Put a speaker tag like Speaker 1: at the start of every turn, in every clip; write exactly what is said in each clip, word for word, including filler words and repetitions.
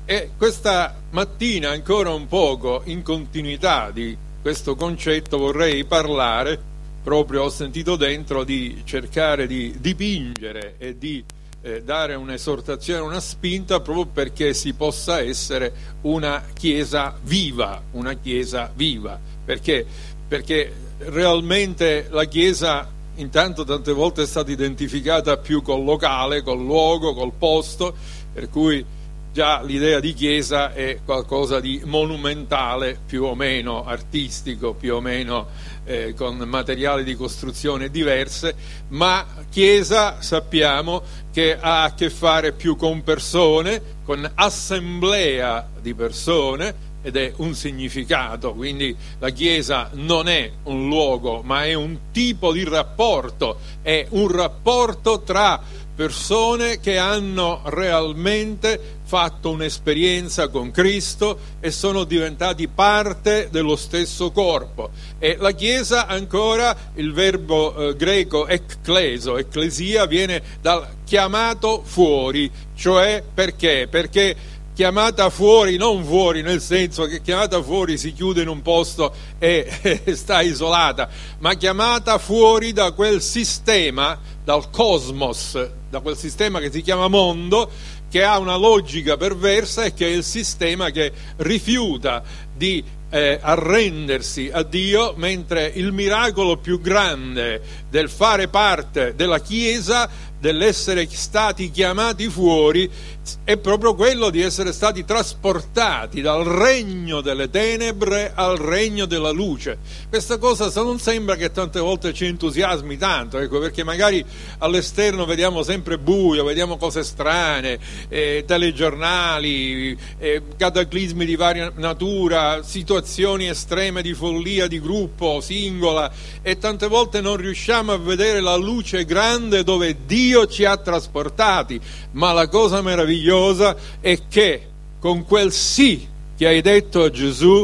Speaker 1: E questa mattina, ancora un poco in continuità di questo concetto, vorrei parlare, proprio ho sentito dentro, di cercare di dipingere e di eh, dare un'esortazione, una spinta, proprio perché si possa essere una Chiesa viva, una Chiesa viva. Perché? Perché realmente la Chiesa, intanto, tante volte è stata identificata più col locale, col luogo, col posto, per cui già l'idea di chiesa è qualcosa di monumentale, più o meno artistico, più o meno eh, con materiali di costruzione diverse, ma chiesa sappiamo che ha a che fare più con persone, con assemblea di persone, ed è un significato. Quindi la chiesa non è un luogo, ma è un tipo di rapporto, è un rapporto tra persone che hanno realmente fatto un'esperienza con Cristo e sono diventati parte dello stesso corpo. E la Chiesa, ancora, il verbo eh, greco ekkleso, ecclesia, viene dal chiamato fuori, cioè perché? Perché chiamata fuori, non fuori nel senso che chiamata fuori si chiude in un posto e, e sta isolata, ma chiamata fuori da quel sistema, dal cosmos, da quel sistema che si chiama mondo, che ha una logica perversa e che è il sistema che rifiuta di eh, arrendersi a Dio, mentre il miracolo più grande del fare parte della Chiesa, dell'essere stati chiamati fuori, è proprio quello di essere stati trasportati dal regno delle tenebre al regno della luce. Questa cosa non sembra che tante volte ci entusiasmi tanto, ecco, perché magari all'esterno vediamo sempre buio, vediamo cose strane, eh, telegiornali, eh, cataclismi di varia natura, situazioni estreme di follia di gruppo, singola, e tante volte non riusciamo a vedere la luce grande dove Dio Dio ci ha trasportati. Ma la cosa meravigliosa è che con quel sì che hai detto a Gesù,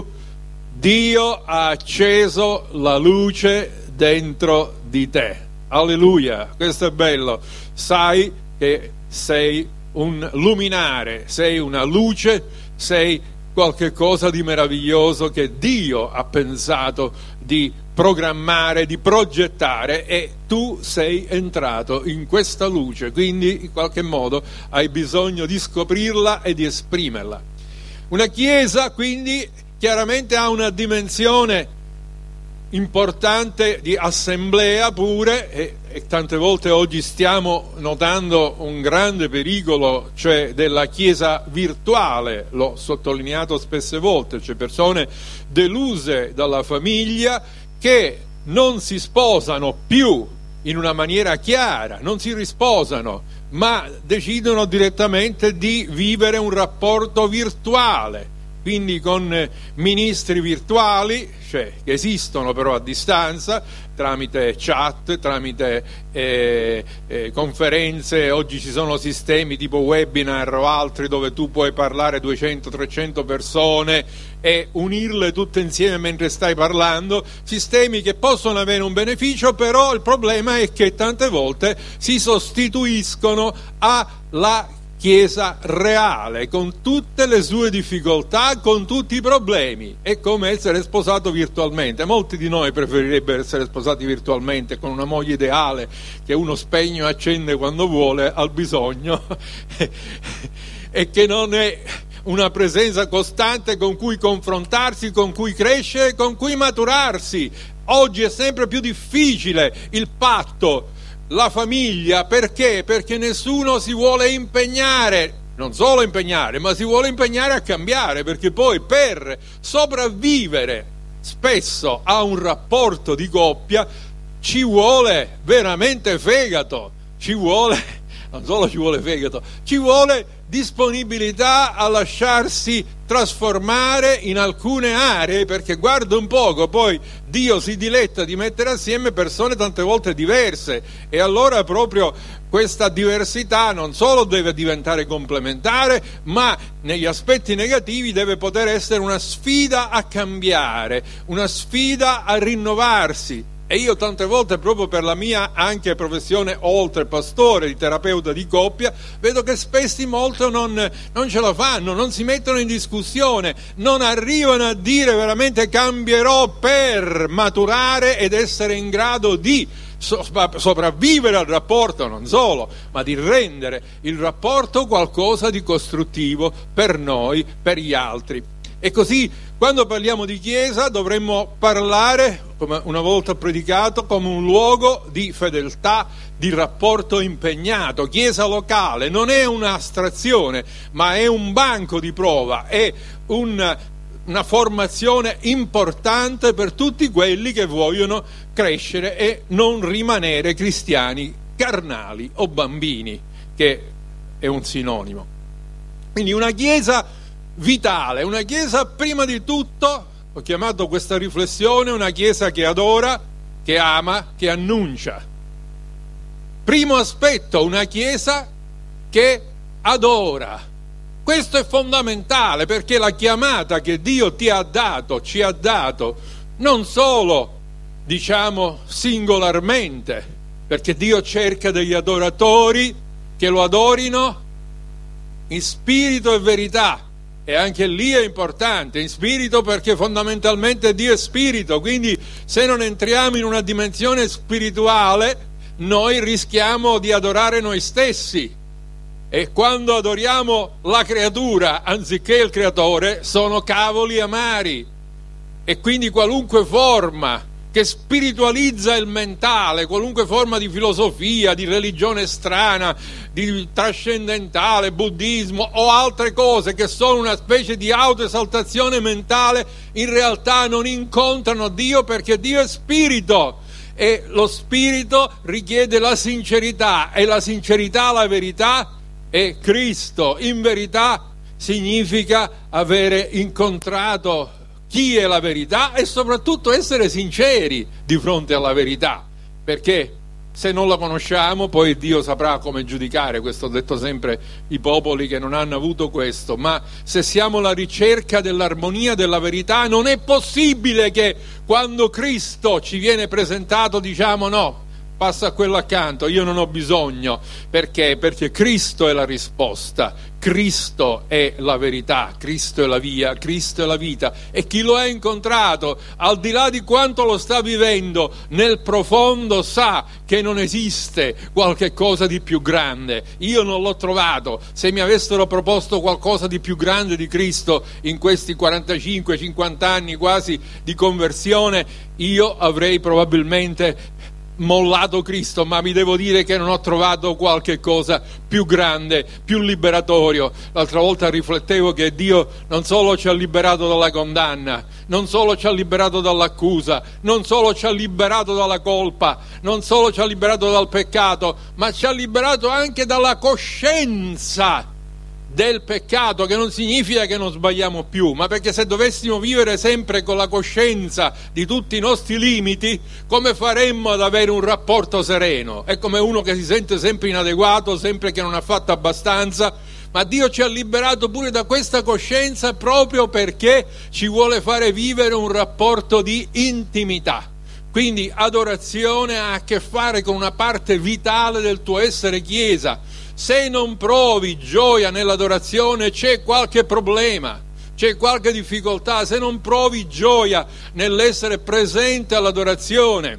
Speaker 1: Dio ha acceso la luce dentro di te. Alleluia, questo è bello. Sai che sei un luminare, sei una luce, sei qualche cosa di meraviglioso che Dio ha pensato di programmare, di progettare, e tu sei entrato in questa luce, quindi in qualche modo hai bisogno di scoprirla e di esprimerla. Una Chiesa quindi chiaramente ha una dimensione importante di assemblea pure, e, e tante volte oggi stiamo notando un grande pericolo, cioè della Chiesa virtuale. L'ho sottolineato spesse volte, c'è persone deluse dalla famiglia che non si sposano più in una maniera chiara, non si risposano, ma decidono direttamente di vivere un rapporto virtuale, quindi con ministri virtuali, cioè che esistono però a distanza, tramite chat, tramite eh, eh, conferenze. Oggi ci sono sistemi tipo webinar o altri dove tu puoi parlare duecento trecento persone e unirle tutte insieme mentre stai parlando, sistemi che possono avere un beneficio, però il problema è che tante volte si sostituiscono alla Chiesa reale, con tutte le sue difficoltà, con tutti i problemi. È come essere sposato virtualmente. Molti di noi preferirebbero essere sposati virtualmente con una moglie ideale che uno spegne e accende quando vuole, al bisogno, e che non è una presenza costante con cui confrontarsi, con cui crescere, con cui maturarsi. Oggi è sempre più difficile il patto, la famiglia. Perché? Perché nessuno si vuole impegnare, non solo impegnare, ma si vuole impegnare a cambiare, perché poi per sopravvivere spesso a un rapporto di coppia ci vuole veramente fegato, ci vuole, non solo ci vuole fegato, ci vuole disponibilità a lasciarsi trasformare in alcune aree, perché guarda un poco, poi Dio si diletta di mettere assieme persone tante volte diverse, e allora proprio questa diversità non solo deve diventare complementare, ma negli aspetti negativi deve poter essere una sfida a cambiare, una sfida a rinnovarsi. E io tante volte, proprio per la mia anche professione oltre pastore, di terapeuta di coppia, vedo che spesso molti non, non ce la fanno, non si mettono in discussione, non arrivano a dire veramente cambierò per maturare ed essere in grado di sopravvivere al rapporto, non solo, ma di rendere il rapporto qualcosa di costruttivo per noi, per gli altri. E così, quando parliamo di Chiesa, dovremmo parlare, come una volta predicato, come un luogo di fedeltà, di rapporto impegnato. Chiesa locale non è un'astrazione, ma è un banco di prova, è un, una formazione importante per tutti quelli che vogliono crescere e non rimanere cristiani carnali o bambini, che è un sinonimo. Quindi una Chiesa vitale, una Chiesa prima di tutto, ho chiamato questa riflessione una Chiesa che adora, che ama, che annuncia. Primo aspetto, una Chiesa che adora. Questo è fondamentale, perché la chiamata che Dio ti ha dato, ci ha dato, non solo, diciamo, singolarmente, perché Dio cerca degli adoratori che lo adorino in spirito e verità. E anche lì è importante, in spirito, perché fondamentalmente Dio è spirito, quindi se non entriamo in una dimensione spirituale noi rischiamo di adorare noi stessi, e quando adoriamo la creatura anziché il creatore sono cavoli amari. E quindi qualunque forma che spiritualizza il mentale, qualunque forma di filosofia, di religione strana, di trascendentale, buddismo o altre cose che sono una specie di autoesaltazione mentale, in realtà non incontrano Dio, perché Dio è spirito e lo spirito richiede la sincerità, e la sincerità, la verità è Cristo. In verità significa avere incontrato chi è la verità e soprattutto essere sinceri di fronte alla verità, perché se non la conosciamo poi Dio saprà come giudicare. Questo ho detto sempre i popoli che non hanno avuto questo, ma se siamo alla ricerca dell'armonia, della verità, non è possibile che quando Cristo ci viene presentato diciamo no, passa a quello accanto, io non ho bisogno. Perché? Perché Cristo è la risposta, Cristo è la verità, Cristo è la via, Cristo è la vita, e chi lo ha incontrato, al di là di quanto lo sta vivendo, nel profondo sa che non esiste qualche cosa di più grande. Io non l'ho trovato. Se mi avessero proposto qualcosa di più grande di Cristo in questi quarantacinque cinquanta anni quasi di conversione, io avrei probabilmente mollato Cristo, ma vi devo dire che non ho trovato qualche cosa più grande, più liberatorio. L'altra volta riflettevo che Dio non solo ci ha liberato dalla condanna, non solo ci ha liberato dall'accusa, non solo ci ha liberato dalla colpa, non solo ci ha liberato dal peccato, ma ci ha liberato anche dalla coscienza del peccato, che non significa che non sbagliamo più, ma perché se dovessimo vivere sempre con la coscienza di tutti i nostri limiti, come faremmo ad avere un rapporto sereno? È come uno che si sente sempre inadeguato, sempre che non ha fatto abbastanza. Ma Dio ci ha liberato pure da questa coscienza, proprio perché ci vuole fare vivere un rapporto di intimità. Quindi adorazione ha a che fare con una parte vitale del tuo essere Chiesa. Se non provi gioia nell'adorazione c'è qualche problema, c'è qualche difficoltà. Se non provi gioia nell'essere presente all'adorazione,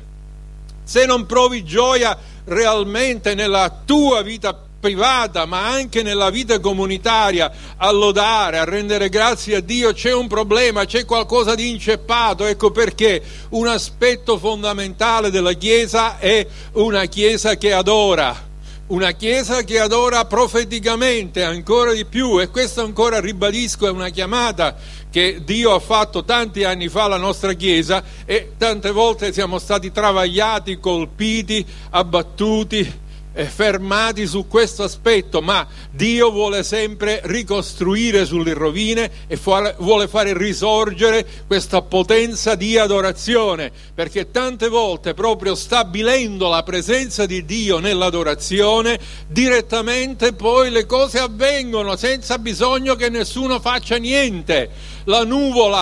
Speaker 1: se non provi gioia realmente nella tua vita privata, ma anche nella vita comunitaria, a lodare, a rendere grazie a Dio, c'è un problema, c'è qualcosa di inceppato. Ecco perché un aspetto fondamentale della Chiesa è una Chiesa che adora. Una Chiesa che adora profeticamente ancora di più, e questo ancora ribadisco è una chiamata che Dio ha fatto tanti anni fa alla nostra Chiesa, e tante volte siamo stati travagliati, colpiti, abbattuti, fermati su questo aspetto, ma Dio vuole sempre ricostruire sulle rovine e vuole fare risorgere questa potenza di adorazione, perché tante volte, proprio stabilendo la presenza di Dio nell'adorazione, direttamente poi le cose avvengono senza bisogno che nessuno faccia niente. La nuvola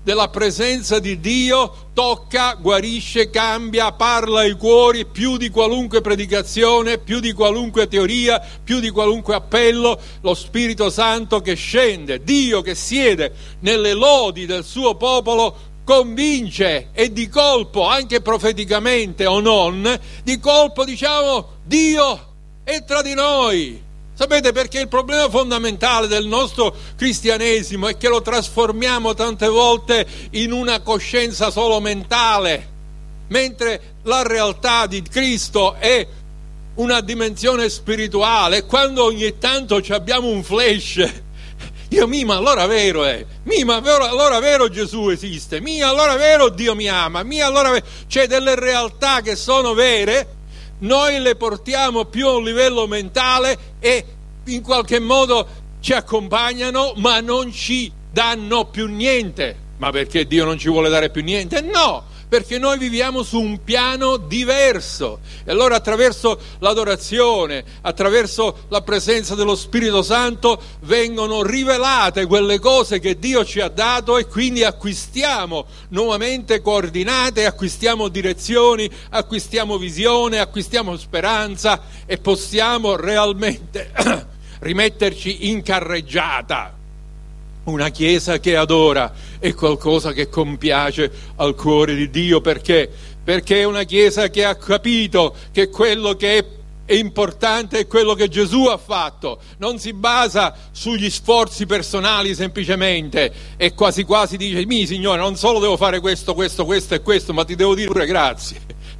Speaker 1: della presenza di Dio tocca, guarisce, cambia, parla ai cuori più di qualunque predicazione, più di qualunque teoria, più di qualunque appello. Lo Spirito Santo che scende, Dio che siede nelle lodi del suo popolo, convince, e di colpo, anche profeticamente o non, di colpo diciamo: Dio è tra di noi. Sapete perché il problema fondamentale del nostro cristianesimo è che lo trasformiamo tante volte in una coscienza solo mentale, mentre la realtà di Cristo è una dimensione spirituale. E quando ogni tanto abbiamo un flash, Dio mio, ma allora vero è, mio, ma allora vero Gesù esiste, mio, allora vero Dio mi ama, mio, allora vero... C'è delle realtà che sono vere, noi le portiamo più a un livello mentale e in qualche modo ci accompagnano, ma non ci danno più niente. Ma perché Dio non ci vuole dare più niente? No, perché noi viviamo su un piano diverso. E allora attraverso l'adorazione, attraverso la presenza dello Spirito Santo vengono rivelate quelle cose che Dio ci ha dato, e quindi acquistiamo nuovamente coordinate, acquistiamo direzioni, acquistiamo visione, acquistiamo speranza, e possiamo realmente rimetterci in carreggiata. Una Chiesa che adora è qualcosa che compiace al cuore di Dio. Perché? Perché è una Chiesa che ha capito che quello che è è importante è quello che Gesù ha fatto, non si basa sugli sforzi personali semplicemente, e quasi quasi dice: mi Signore, non solo devo fare questo, questo, questo e questo, ma ti devo dire pure grazie.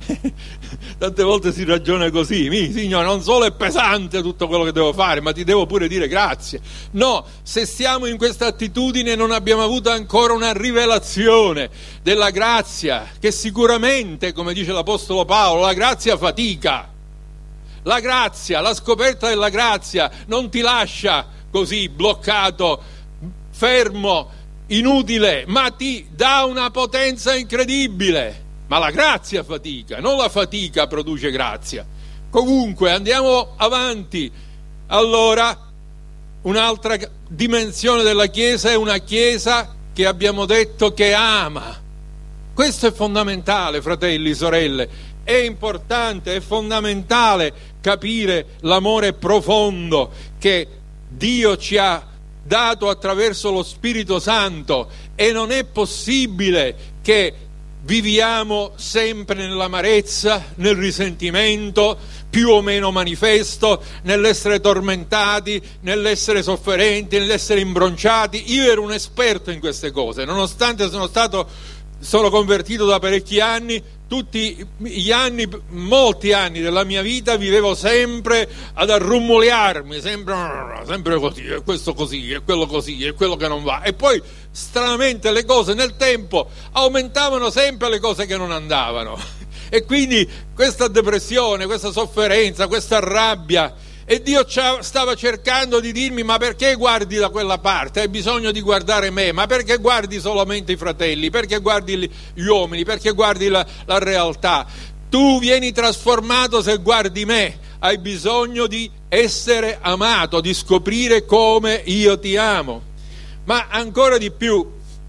Speaker 1: Tante volte si ragiona così: mi Signore, non solo è pesante tutto quello che devo fare, ma ti devo pure dire grazie. No, se siamo in questa attitudine non abbiamo avuto ancora una rivelazione della grazia, che sicuramente, come dice l'Apostolo Paolo, la grazia fatica. La grazia, la scoperta della grazia non ti lascia così bloccato, fermo, inutile, ma ti dà una potenza incredibile. Ma la grazia fatica, non la fatica produce grazia. Comunque andiamo avanti. Allora, un'altra dimensione della Chiesa è una Chiesa che abbiamo detto che ama. Questo è fondamentale, fratelli, sorelle. È importante, è fondamentale capire l'amore profondo che Dio ci ha dato attraverso lo Spirito Santo, e non è possibile che viviamo sempre nell'amarezza, nel risentimento più o meno manifesto, nell'essere tormentati, nell'essere sofferenti, nell'essere imbronciati. Io ero un esperto in queste cose, nonostante sono stato sono convertito da parecchi anni. Tutti gli anni, molti anni della mia vita vivevo sempre ad arrumoliarmi, sempre, sempre così, e questo così, e quello così, e quello che non va. E poi stranamente le cose nel tempo aumentavano sempre le cose che non andavano. E quindi questa depressione, questa sofferenza, questa rabbia, e Dio stava cercando di dirmi: ma perché guardi da quella parte? Hai bisogno di guardare me. Ma perché guardi solamente i fratelli? Perché guardi gli uomini? Perché guardi la, la realtà? Tu vieni trasformato se guardi me. Hai bisogno di essere amato, di scoprire come io ti amo. Ma ancora di più,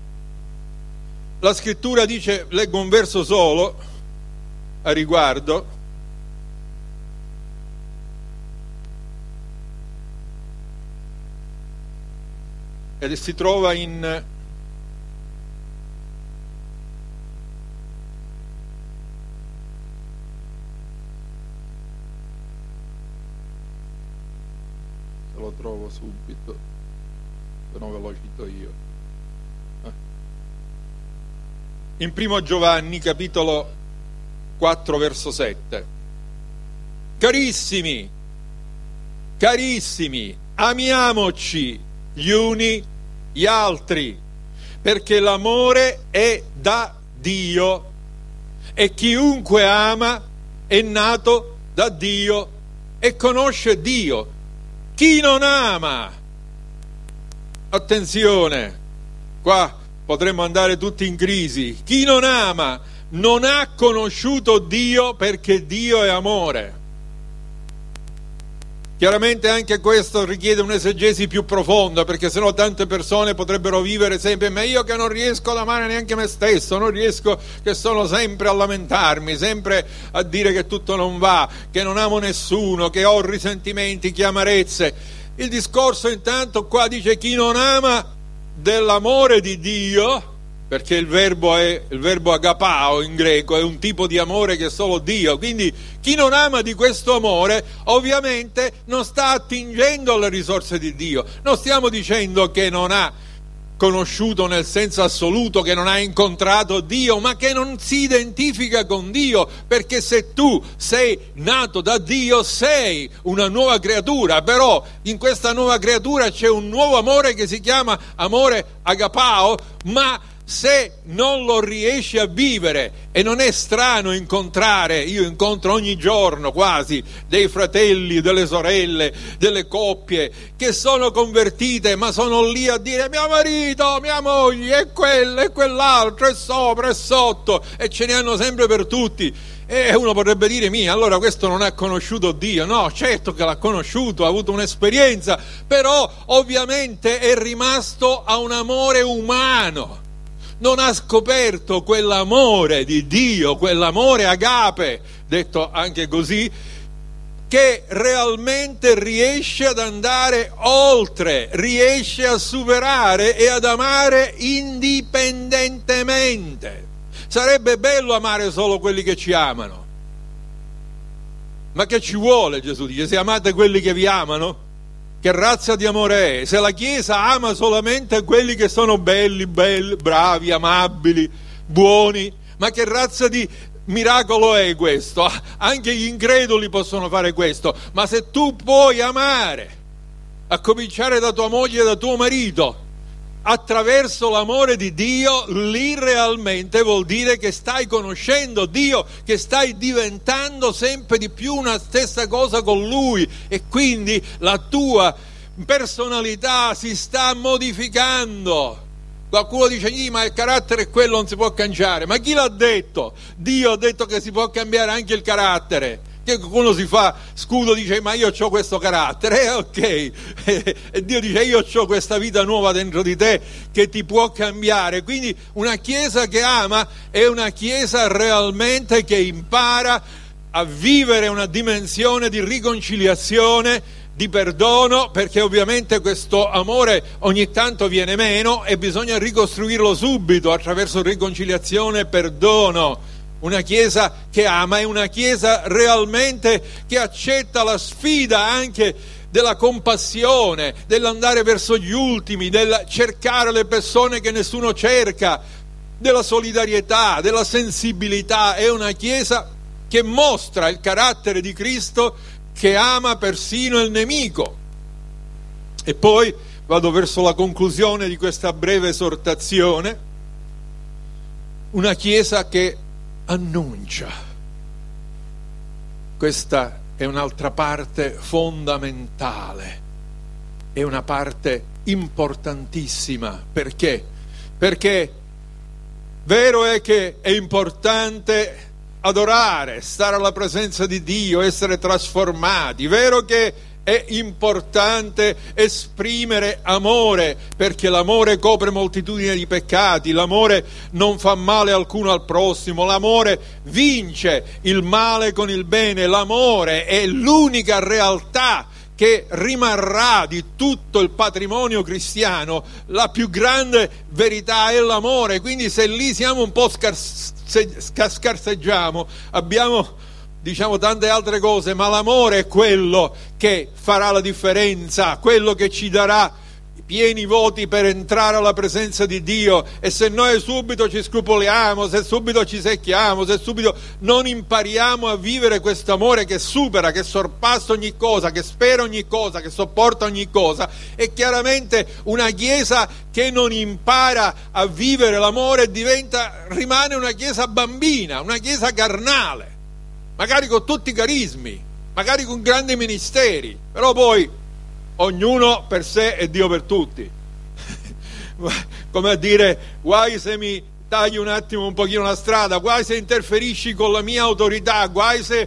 Speaker 1: la scrittura dice, leggo un verso solo a riguardo, ed si trova in se lo trovo subito, se no ve lo cito io. In primo Giovanni capitolo quattro verso sette: carissimi, carissimi, amiamoci gli uni gli altri, perché l'amore è da Dio, e chiunque ama è nato da Dio e conosce Dio. Chi non ama, attenzione, qua potremmo andare tutti in crisi, chi non ama non ha conosciuto Dio, perché Dio è amore. Chiaramente anche questo richiede un'esegesi più profonda, perché sennò tante persone potrebbero vivere sempre, ma io che non riesco ad amare neanche me stesso, non riesco, che sono sempre a lamentarmi, sempre a dire che tutto non va, che non amo nessuno, che ho risentimenti, che amarezze. Il discorso intanto qua dice chi non ama dell'amore di Dio, perché il verbo è il verbo agapao in greco, è un tipo di amore che è solo Dio, quindi chi non ama di questo amore ovviamente non sta attingendo alle risorse di Dio. Non stiamo dicendo che non ha conosciuto nel senso assoluto, che non ha incontrato Dio, ma che non si identifica con Dio, perché se tu sei nato da Dio sei una nuova creatura, però in questa nuova creatura c'è un nuovo amore che si chiama amore agapao, ma se non lo riesci a vivere, e non è strano incontrare, io incontro ogni giorno quasi dei fratelli, delle sorelle, delle coppie che sono convertite ma sono lì a dire mio marito, mia moglie, e quello, e quell'altro, e sopra e sotto, e ce ne hanno sempre per tutti. E uno potrebbe dire, mia, allora questo non ha conosciuto Dio. No, certo che l'ha conosciuto, ha avuto un'esperienza, però ovviamente è rimasto a un amore umano. Non ha scoperto quell'amore di Dio, quell'amore agape, detto anche così, che realmente riesce ad andare oltre, riesce a superare e ad amare indipendentemente. Sarebbe bello amare solo quelli che ci amano, ma che ci vuole? Gesù dice, se amate quelli che vi amano, che razza di amore è? Se la Chiesa ama solamente quelli che sono belli, belli, bravi, amabili, buoni, ma che razza di miracolo è questo? Anche gli increduli possono fare questo, ma se tu puoi amare, a cominciare da tua moglie e da tuo marito, attraverso l'amore di Dio, lì realmente vuol dire che stai conoscendo Dio, che stai diventando sempre di più una stessa cosa con Lui, e quindi la tua personalità si sta modificando. Qualcuno dice, ma il carattere è quello, non si può cambiare. Ma chi l'ha detto? Dio ha detto che si può cambiare anche il carattere. Che qualcuno si fa scudo, dice ma io ho questo carattere, eh, ok, e Dio dice io ho questa vita nuova dentro di te che ti può cambiare. Quindi una Chiesa che ama è una Chiesa realmente che impara a vivere una dimensione di riconciliazione, di perdono, perché ovviamente questo amore ogni tanto viene meno e bisogna ricostruirlo subito attraverso riconciliazione e perdono. Una Chiesa che ama è una Chiesa realmente che accetta la sfida anche della compassione, dell'andare verso gli ultimi, del cercare le persone che nessuno cerca, della solidarietà, della sensibilità. È una Chiesa che mostra il carattere di Cristo, che ama persino il nemico. E poi vado verso la conclusione di questa breve esortazione. Una Chiesa che annuncia. Questa è un'altra parte fondamentale, è una parte importantissima. Perché? Perché vero è che è importante adorare, stare alla presenza di Dio, essere trasformati, vero che è importante esprimere amore, perché l'amore copre moltitudine di peccati, l'amore non fa male alcuno al prossimo, l'amore vince il male con il bene, l'amore è l'unica realtà che rimarrà di tutto il patrimonio cristiano. La più grande verità è l'amore, quindi se lì siamo un po' scars- scarseggiamo, abbiamo diciamo tante altre cose, ma l'amore è quello che farà la differenza, quello che ci darà pieni voti per entrare alla presenza di Dio. E se noi subito ci scrupoliamo, se subito ci secchiamo, se subito non impariamo a vivere questo amore che supera, che sorpassa ogni cosa, che spera ogni cosa, che sopporta ogni cosa, è chiaramente una Chiesa che non impara a vivere l'amore, diventa, rimane una Chiesa bambina, una Chiesa carnale, magari con tutti i carismi, magari con grandi ministeri, però poi ognuno per sé e Dio per tutti. Come a dire, guai se mi tagli un attimo un pochino la strada, guai se interferisci con la mia autorità, guai se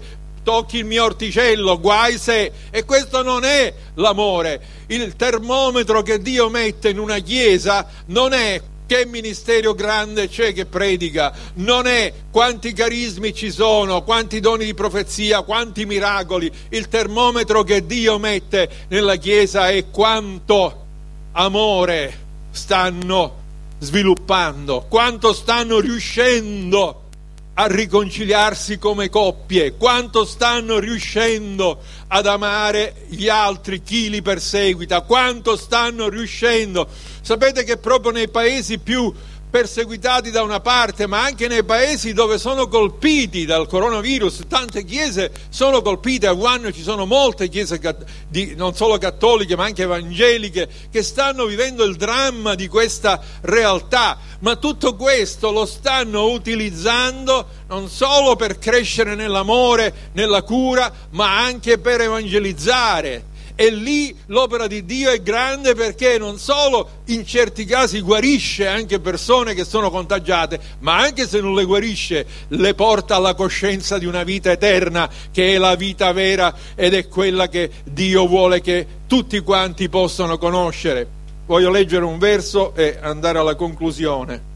Speaker 1: tocchi il mio orticello, guai se. E questo non è l'amore. Il termometro che Dio mette in una chiesa non è che ministero grande c'è che predica, non è quanti carismi ci sono, quanti doni di profezia, quanti miracoli. Il termometro che Dio mette nella chiesa è quanto amore stanno sviluppando, quanto stanno riuscendo a riconciliarsi come coppie, quanto stanno riuscendo ad amare gli altri, chi li perseguita, quanto stanno riuscendo. Sapete che proprio nei paesi più perseguitati da una parte, ma anche nei paesi dove sono colpiti dal coronavirus, tante chiese sono colpite. A Wuhan ci sono molte chiese di, non solo cattoliche ma anche evangeliche, che stanno vivendo il dramma di questa realtà, ma tutto questo lo stanno utilizzando non solo per crescere nell'amore, nella cura, ma anche per evangelizzare. E lì l'opera di Dio è grande, perché non solo in certi casi guarisce anche persone che sono contagiate, ma anche se non le guarisce le porta alla coscienza di una vita eterna, che è la vita vera ed è quella che Dio vuole che tutti quanti possano conoscere. Voglio leggere un verso e andare alla conclusione.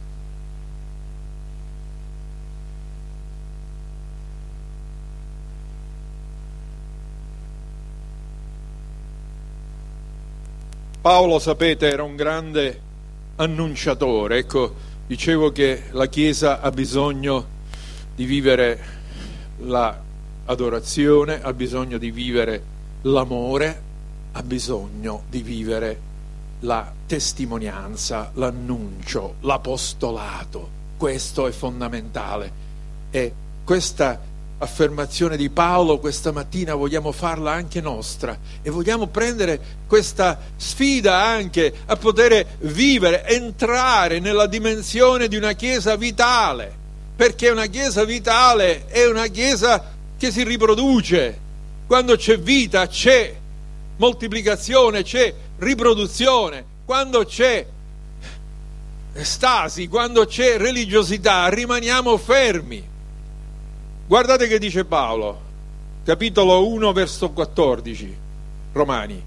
Speaker 1: Paolo, sapete, era un grande annunciatore. Ecco, dicevo che la Chiesa ha bisogno di vivere l'adorazione, ha bisogno di vivere l'amore, ha bisogno di vivere la testimonianza, l'annuncio, l'apostolato. Questo è fondamentale. E questa affermazione di Paolo questa mattina vogliamo farla anche nostra, e vogliamo prendere questa sfida anche a poter vivere, entrare nella dimensione di una Chiesa vitale, perché una Chiesa vitale è una Chiesa che si riproduce. Quando c'è vita c'è moltiplicazione, c'è riproduzione. Quando c'è stasi, quando c'è religiosità, rimaniamo fermi. Guardate che dice Paolo, capitolo uno, verso quattordici, Romani.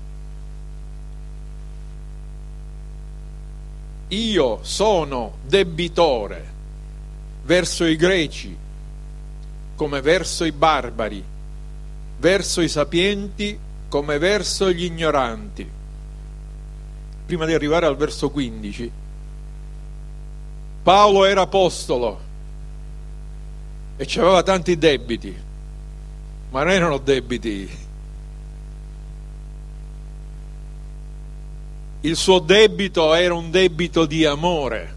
Speaker 1: Io sono debitore verso i greci come verso i barbari, verso i sapienti come verso gli ignoranti. Prima di arrivare al verso quindici, Paolo era apostolo e aveva tanti debiti, ma non erano debiti. Il suo debito era un debito di amore.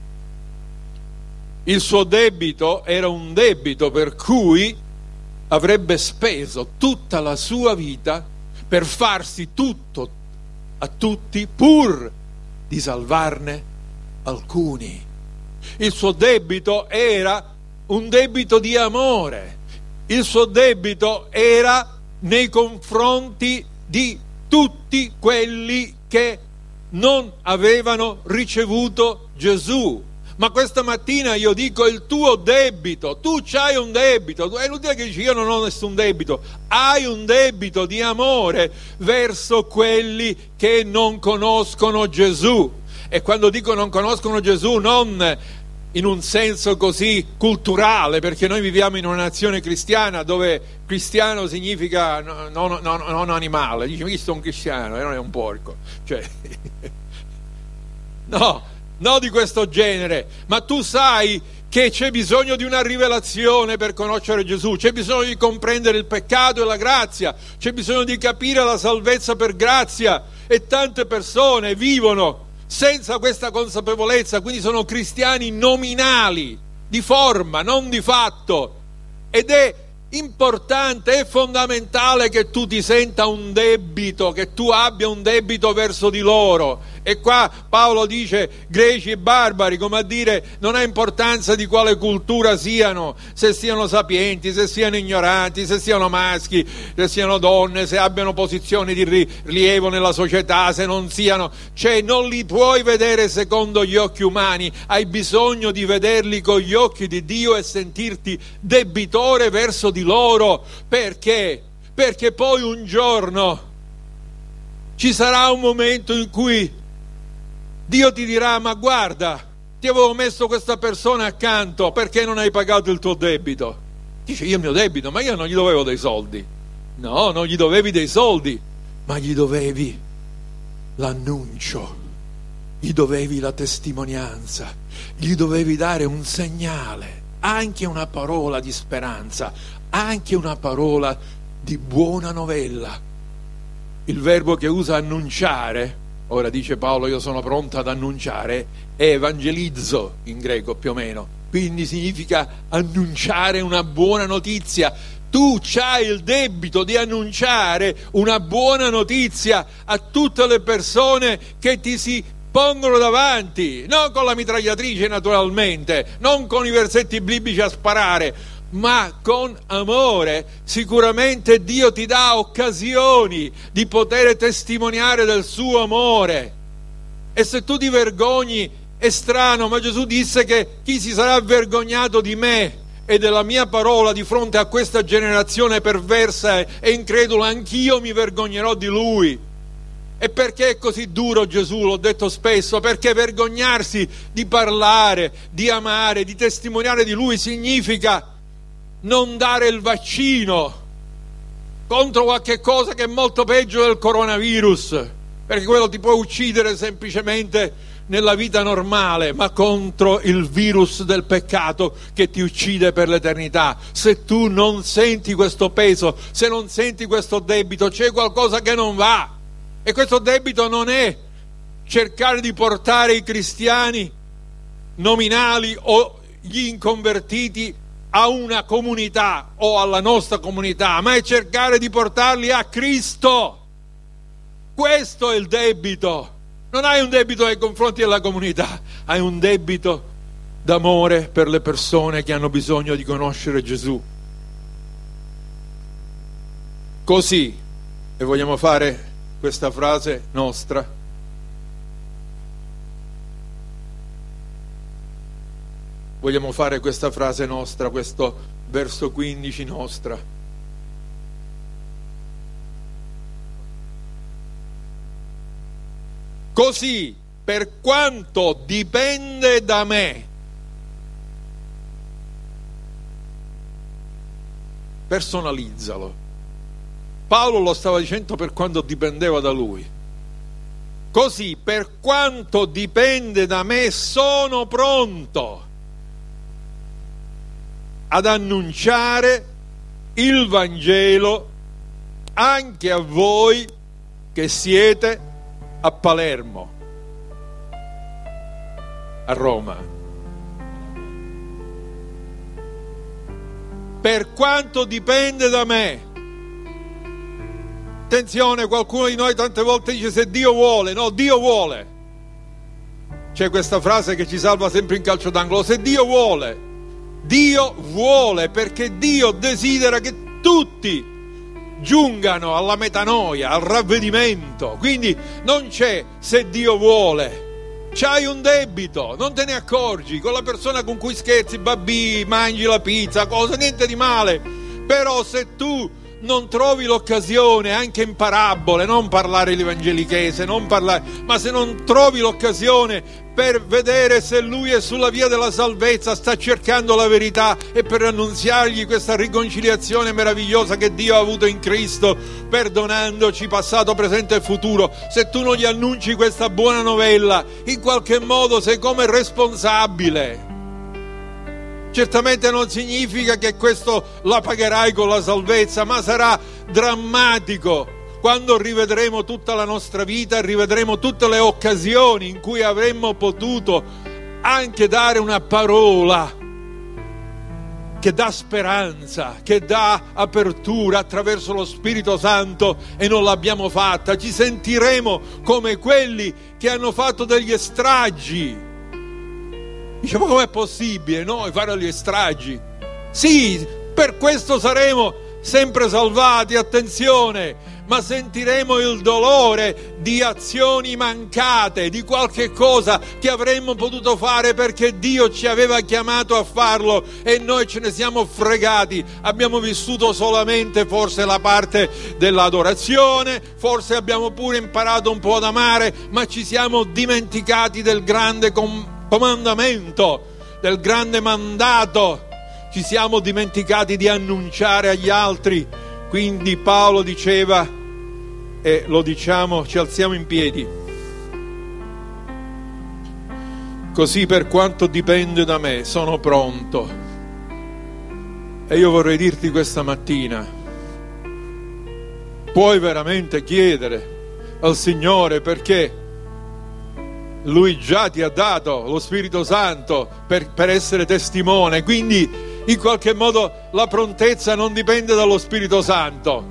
Speaker 1: Il suo debito era un debito per cui avrebbe speso tutta la sua vita per farsi tutto a tutti pur di salvarne alcuni. Il suo debito era un debito di amore. Il suo debito era nei confronti di tutti quelli che non avevano ricevuto Gesù. Ma questa mattina io dico: il tuo debito, tu c'hai un debito, è inutile che dici io non ho nessun debito, hai un debito di amore verso quelli che non conoscono Gesù. E quando dico non conoscono Gesù, non in un senso così culturale, perché noi viviamo in una nazione cristiana dove cristiano significa non, non, non, non animale. Dici: ma chi sono un cristiano? E non è un porco. Cioè, no, no di questo genere. Ma tu sai che c'è bisogno di una rivelazione per conoscere Gesù, c'è bisogno di comprendere il peccato e la grazia, c'è bisogno di capire la salvezza per grazia, e tante persone vivono senza questa consapevolezza, quindi sono cristiani nominali, di forma, non di fatto. Ed è importante, è fondamentale che tu ti senta un debito, che tu abbia un debito verso di loro. E qua Paolo dice greci e barbari, come a dire non ha importanza di quale cultura siano, se siano sapienti, se siano ignoranti, se siano maschi, se siano donne, se abbiano posizioni di rilievo nella società, se non siano, cioè non li puoi vedere secondo gli occhi umani, hai bisogno di vederli con gli occhi di Dio e sentirti debitore verso di loro. Perché? Perché poi un giorno ci sarà un momento in cui Dio ti dirà: ma guarda, ti avevo messo questa persona accanto, perché non hai pagato il tuo debito? Dice: io il mio debito, ma io non gli dovevo dei soldi. No, non gli dovevi dei soldi, ma gli dovevi l'annuncio, gli dovevi la testimonianza, gli dovevi dare un segnale, anche una parola di speranza, anche una parola di buona novella. Il verbo che usa annunciare, ora dice Paolo io sono pronto ad annunciare, è evangelizzo in greco più o meno, quindi significa annunciare una buona notizia. Tu c'hai il debito di annunciare una buona notizia a tutte le persone che ti si pongono davanti, non con la mitragliatrice naturalmente, non con i versetti biblici a sparare, ma con amore. Sicuramente Dio ti dà occasioni di poter testimoniare del suo amore, e se tu ti vergogni è strano, ma Gesù disse che chi si sarà vergognato di me e della mia parola di fronte a questa generazione perversa e incredula, anch'io mi vergognerò di lui. E perché è così duro Gesù? L'ho detto spesso, perché vergognarsi di parlare, di amare, di testimoniare di lui significa non dare il vaccino contro qualche cosa che è molto peggio del coronavirus, perché quello ti può uccidere semplicemente nella vita normale, ma contro il virus del peccato che ti uccide per l'eternità. Se tu non senti questo peso, se non senti questo debito, c'è qualcosa che non va. E questo debito non è cercare di portare i cristiani nominali o gli inconvertiti a una comunità o alla nostra comunità, ma è cercare di portarli a Cristo. Questo è il debito. Non hai un debito nei confronti della comunità, hai un debito d'amore per le persone che hanno bisogno di conoscere Gesù. Così, e vogliamo fare questa frase nostra, vogliamo fare questa frase nostra, questo verso quindici nostra. Così, per quanto dipende da me, personalizzalo. Paolo lo stava dicendo per quanto dipendeva da lui. Così, per quanto dipende da me, sono pronto ad annunciare il Vangelo anche a voi che siete a Palermo, a Roma. Per quanto dipende da me. Attenzione, qualcuno di noi tante volte dice se Dio vuole. No, Dio vuole. C'è questa frase che ci salva sempre in calcio d'angolo: se Dio vuole. Dio vuole, perché Dio desidera che tutti giungano alla metanoia, al ravvedimento. Quindi non c'è se Dio vuole, c'hai un debito, non te ne accorgi, con la persona con cui scherzi, babbi, mangi la pizza, cosa, niente di male. Però se tu non trovi l'occasione, anche in parabole, non parlare l'evangelichese, non parlare, ma se non trovi l'occasione per vedere se lui è sulla via della salvezza, sta cercando la verità, e per annunziargli questa riconciliazione meravigliosa che Dio ha avuto in Cristo, perdonandoci passato, presente e futuro, se tu non gli annunci questa buona novella, in qualche modo sei come responsabile. Certamente non significa che questo la pagherai con la salvezza, ma sarà drammatico quando rivedremo tutta la nostra vita, rivedremo tutte le occasioni in cui avremmo potuto anche dare una parola che dà speranza, che dà apertura attraverso lo Spirito Santo, e non l'abbiamo fatta. Ci sentiremo come quelli che hanno fatto degli stragi. Dice, ma com'è possibile noi fare gli stragi? Sì, per questo saremo sempre salvati, attenzione, ma sentiremo il dolore di azioni mancate, di qualche cosa che avremmo potuto fare perché Dio ci aveva chiamato a farlo e noi ce ne siamo fregati. Abbiamo vissuto solamente forse la parte dell'adorazione, forse abbiamo pure imparato un po' ad amare, ma ci siamo dimenticati del grande com- comandamento, del grande mandato. Ci siamo dimenticati di annunciare agli altri. Quindi Paolo diceva, e lo diciamo, ci alziamo in piedi. Così, per quanto dipende da me, sono pronto. E io vorrei dirti questa mattina, puoi veramente chiedere al Signore, perché Lui già ti ha dato lo Spirito Santo per, per essere testimone. Quindi in qualche modo la prontezza non dipende dallo Spirito Santo,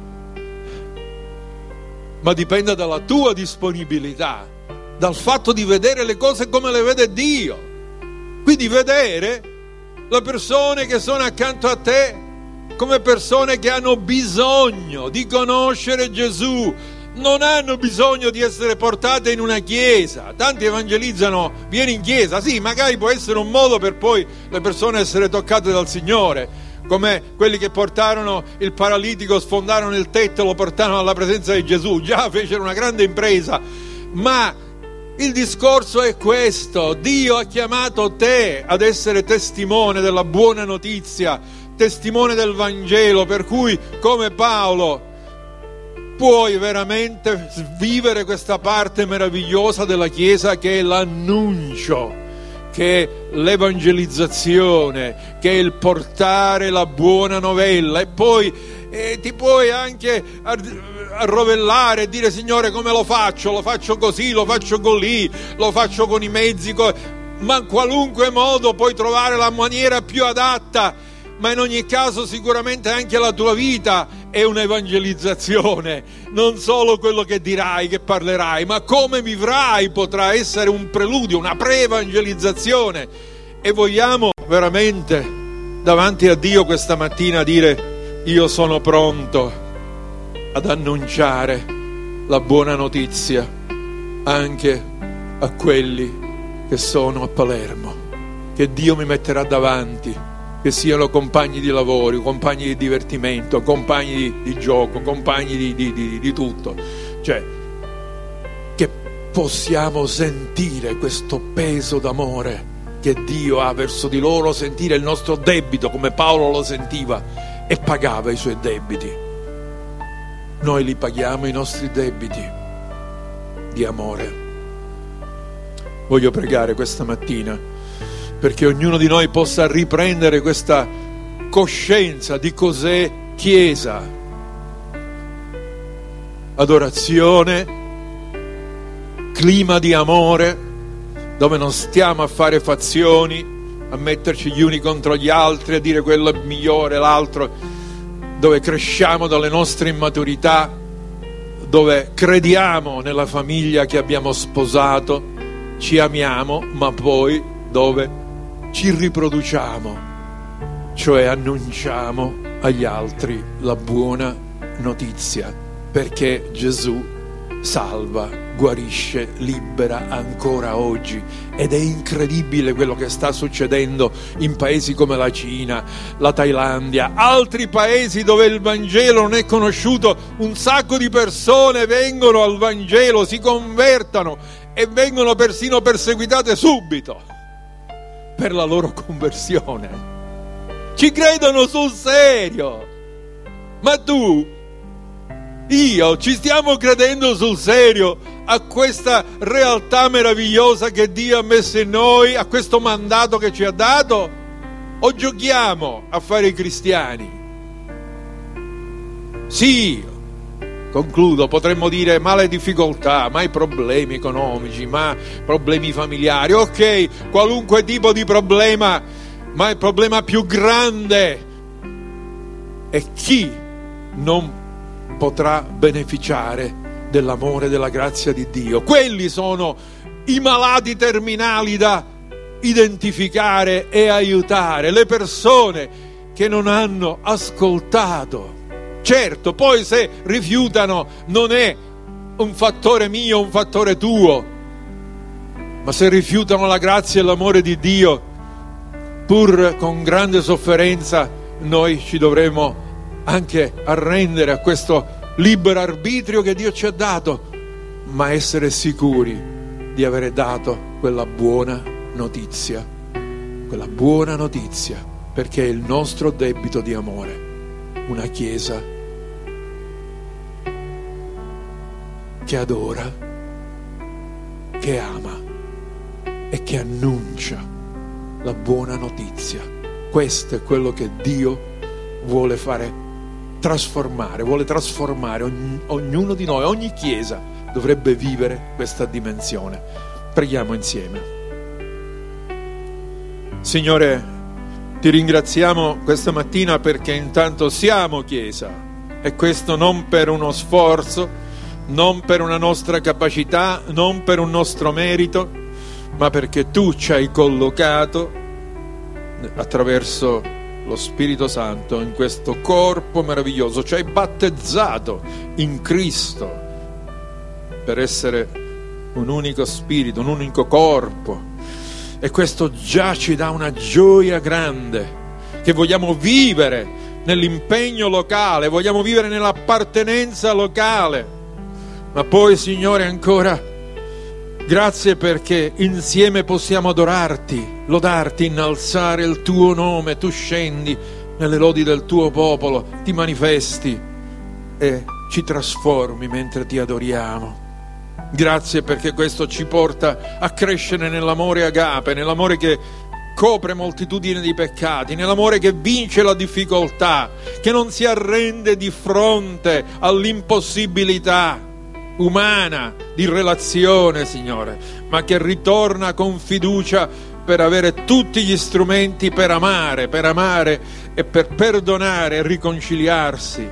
Speaker 1: ma dipende dalla tua disponibilità, dal fatto di vedere le cose come le vede Dio. Quindi vedere le persone che sono accanto a te come persone che hanno bisogno di conoscere Gesù. Non hanno bisogno di essere portate in una chiesa. Tanti evangelizzano, vieni in chiesa, sì, magari può essere un modo per poi le persone essere toccate dal Signore, come quelli che portarono il paralitico, sfondarono il tetto e lo portarono alla presenza di Gesù. Già fecero una grande impresa, ma il discorso è questo: Dio ha chiamato te ad essere testimone della buona notizia, testimone del Vangelo, per cui come Paolo puoi veramente vivere questa parte meravigliosa della Chiesa, che è l'annuncio, che è l'evangelizzazione, che è il portare la buona novella. E poi eh, ti puoi anche arrovellare e dire: Signore, come lo faccio? Lo faccio così, lo faccio così, lo faccio con i mezzi, co-". ma in qualunque modo puoi trovare la maniera più adatta. Ma in ogni caso sicuramente anche la tua vita è un'evangelizzazione, non solo quello che dirai, che parlerai, ma come vivrai potrà essere un preludio, una pre-evangelizzazione. E vogliamo veramente davanti a Dio questa mattina dire: io sono pronto ad annunciare la buona notizia anche a quelli che sono a Palermo, che Dio mi metterà davanti, che siano compagni di lavoro, compagni di divertimento, compagni di, di gioco, compagni di, di, di, di tutto. Cioè, che possiamo sentire questo peso d'amore che Dio ha verso di loro, sentire il nostro debito come Paolo lo sentiva e pagava i suoi debiti. Noi li paghiamo i nostri debiti di amore. Voglio pregare questa mattina perché ognuno di noi possa riprendere questa coscienza di cos'è Chiesa. Adorazione, clima di amore, dove non stiamo a fare fazioni, a metterci gli uni contro gli altri, a dire quello è migliore, l'altro, dove cresciamo dalle nostre immaturità, dove crediamo nella famiglia che abbiamo sposato, ci amiamo, ma poi dove ci riproduciamo, cioè annunciamo agli altri la buona notizia, perché Gesù salva, guarisce, libera ancora oggi. Ed è incredibile quello che sta succedendo in paesi come la Cina, la Thailandia, altri paesi dove il Vangelo non è conosciuto. Un sacco di persone vengono al Vangelo, si convertano e vengono persino perseguitate subito per la loro conversione. Ci credono sul serio. Ma tu, io, ci stiamo credendo sul serio a questa realtà meravigliosa che Dio ha messo in noi, a questo mandato che ci ha dato, o giochiamo a fare i cristiani? Sì, concludo, potremmo dire: ma le difficoltà, ma i problemi economici, ma problemi familiari. Ok, qualunque tipo di problema ma il problema più grande è chi non potrà beneficiare dell'amore e della grazia di Dio. Quelli sono i malati terminali da identificare e aiutare, le persone che non hanno ascoltato. Certo, poi se rifiutano non è un fattore mio, un fattore tuo, ma se rifiutano la grazia e l'amore di Dio, pur con grande sofferenza, noi ci dovremo anche arrendere a questo libero arbitrio che Dio ci ha dato, ma essere sicuri di avere dato quella buona notizia, quella buona notizia, perché è il nostro debito di amore, una Chiesa che adora, che ama e che annuncia la buona notizia. Questo è quello che Dio vuole fare trasformare, vuole trasformare ogn- ognuno di noi, ogni Chiesa dovrebbe vivere questa dimensione. Preghiamo insieme. Signore, ti ringraziamo questa mattina perché intanto siamo Chiesa, e questo non per uno sforzo, non per una nostra capacità, non per un nostro merito, ma perché tu ci hai collocato attraverso lo Spirito Santo in questo corpo meraviglioso, ci hai battezzato in Cristo per essere un unico spirito, un unico corpo, e questo già ci dà una gioia grande, che vogliamo vivere nell'impegno locale, vogliamo vivere nell'appartenenza locale. Ma poi, Signore, ancora grazie perché insieme possiamo adorarti, lodarti, innalzare il tuo nome. Tu scendi nelle lodi del tuo popolo, ti manifesti e ci trasformi mentre ti adoriamo. Grazie perché questo ci porta a crescere nell'amore agape, nell'amore che copre moltitudine di peccati, nell'amore che vince la difficoltà, che non si arrende di fronte all'impossibilità umana di relazione, Signore, ma che ritorna con fiducia per avere tutti gli strumenti per amare, per amare e per perdonare e riconciliarsi.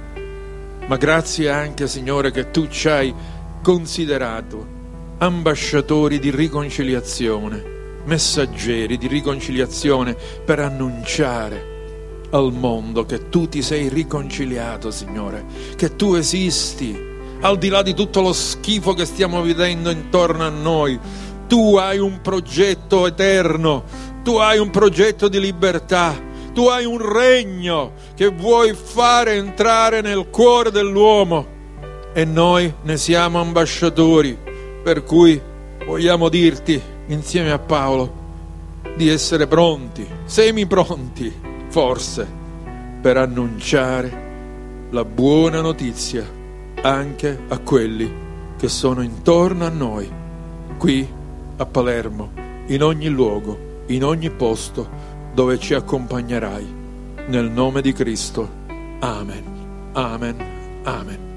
Speaker 1: Ma grazie anche, Signore, che tu ci hai considerato ambasciatori di riconciliazione, messaggeri di riconciliazione, per annunciare al mondo che tu ti sei riconciliato, Signore, che tu esisti al di là di tutto lo schifo che stiamo vedendo intorno a noi. Tu hai un progetto eterno, tu hai un progetto di libertà, tu hai un regno che vuoi fare entrare nel cuore dell'uomo, e noi ne siamo ambasciatori, per cui vogliamo dirti insieme a Paolo di essere pronti, semi pronti forse, per annunciare la buona notizia anche a quelli che sono intorno a noi, qui a Palermo, in ogni luogo, in ogni posto dove ci accompagnerai. Nel nome di Cristo. Amen. Amen. Amen.